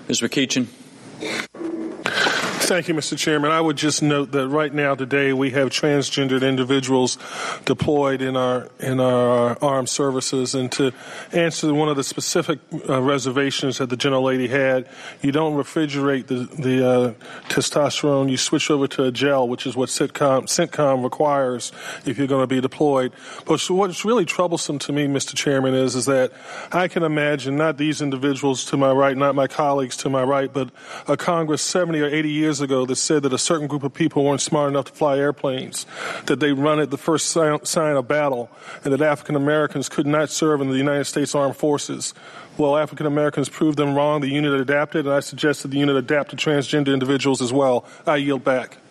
Ms. McEachin. Thank you, Mr. Chairman. I would just note that right now today we have transgendered individuals deployed in our armed services. And to answer one of the specific reservations that the gentlelady had, you don't refrigerate the testosterone. You switch over to a gel, which is what CENTCOM requires if you're going to be deployed. But what's really troublesome to me, Mr. Chairman, is that I can imagine not these individuals to my right, not my colleagues to my right, but a Congress 70 or 80 years ago that said that a certain group of people weren't smart enough to fly airplanes, that they run at the first sign of battle, and that African Americans could not serve in the United States Armed Forces. Well, African Americans proved them wrong. The unit adapted, and I suggested the unit adapt to transgender individuals as well. I yield back.